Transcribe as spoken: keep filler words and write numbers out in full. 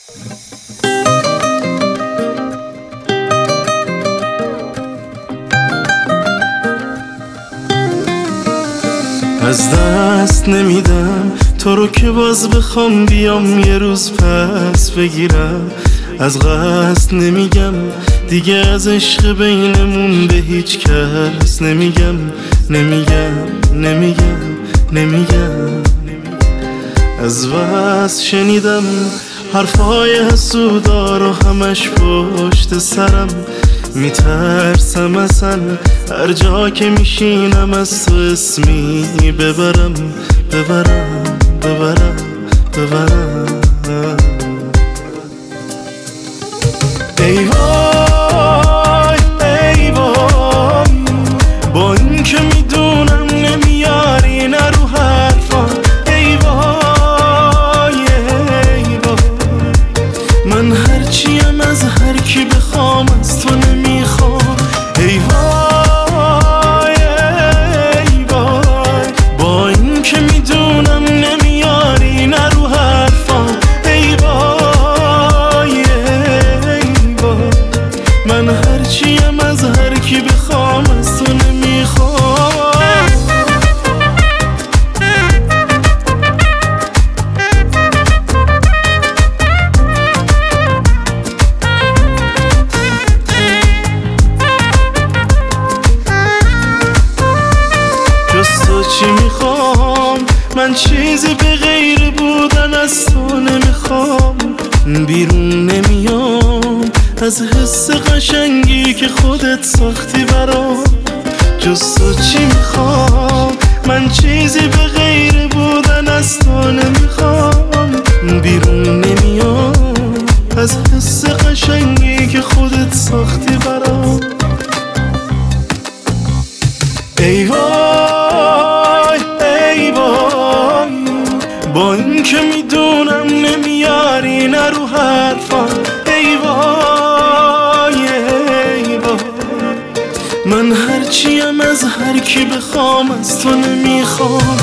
از دست نمیدم تو رو که باز بخوام بیام یه روز پس بگیرم. از قصد نمیگم دیگه از عشق بینمون به هیچ کس نمیگم نمیگم نمیگم نمیگم. از بس شنیدم حرفای حسودا رو همش پشت سرم. میترسم اصلا هر جا که میشینم از تو اسمی ببرم ببرم ببرم ببرم. ای وای ای وای با این که میدونم نمیاری نه رو حرفا. ای وای ای وای من هرچیم از هر کی بخوام از تو نمیخوام. ای وای ای وای با این که میدونم نمیاری نه رو حرفا. ای وای ای وای من هرچیم از هر کی بخوام از تو نمیخوام. تو چی میخوام من چیزی به غیر بودن از تو نمیخوام. بیرون نمیام از حس قشنگی که خودت ساختی برام. جز تو چی میخوام من چیزی به غیر بودن از تو نمیخوام. بیرون نمیام از حس قشنگی که خودت ساختی برام. ای وای ای وای با این که میدونم نمیاری نه رو حرفا. ای وای ای وای من هرچیم از هر کی بخوام از تو نمیخوام.